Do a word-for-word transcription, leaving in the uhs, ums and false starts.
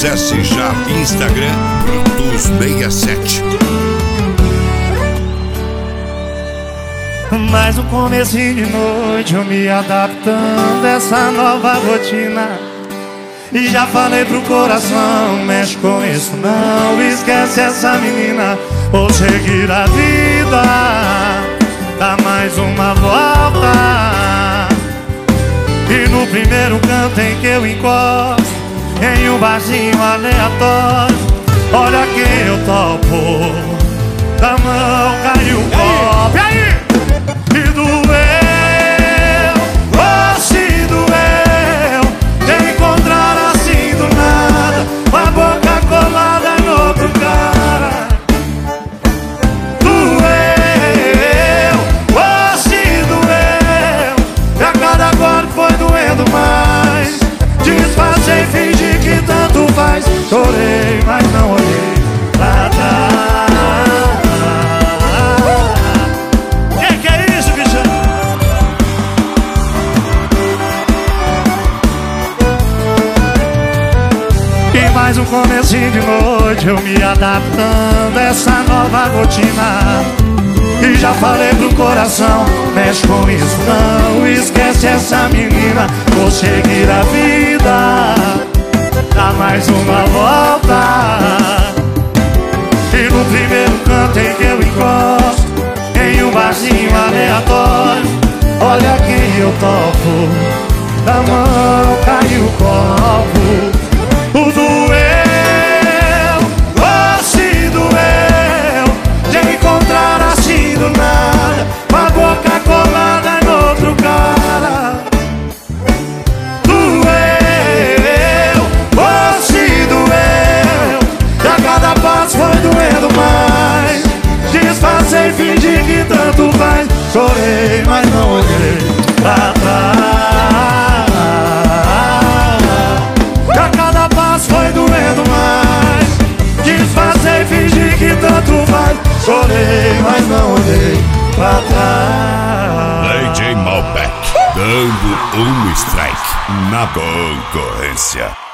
Acesse já Instagram Brutus sessenta e sete. Mais um comecinho de noite, eu me adaptando a essa nova rotina. E já falei pro coração, mexe com isso não, esquece essa menina, vou seguir a vida, dá mais uma volta. E no primeiro canto em que eu encosto, em um barzinho aleatório, olha quem eu topo, da mão caiu o copo. E aí? E doeu, oh se doeu, de encontrar assim do nada, com a boca colada no outro cara. Doeu, oh se doeu, e a cada golpe foi doendo mais. Disfarcei, fingi que tanto faz, chorei, mas não olhei pra trás. Mais um comecinho de noite, eu me adaptando a essa nova rotina. E já falei pro coração, mexe com isso não, esquece essa menina, vou seguir a vida, dá mais uma volta. E no primeiro canto em que eu encosto, em um barzinho aleatório, olha quem eu topo, da mão caiu o copo. O doeu, oh se doeu, de encontrar assim do nada, com a boca colada no outro cara. Doeu, oh se doeu, e a cada passo foi doendo mais. Disfarcei, fingi que tanto faz, chorei, mas não olhei pra trás. Foi doendo mais, disfarcei, fingi que tanto faz, chorei, mas não olhei pra trás. D J Malbec, dando um strike na concorrência.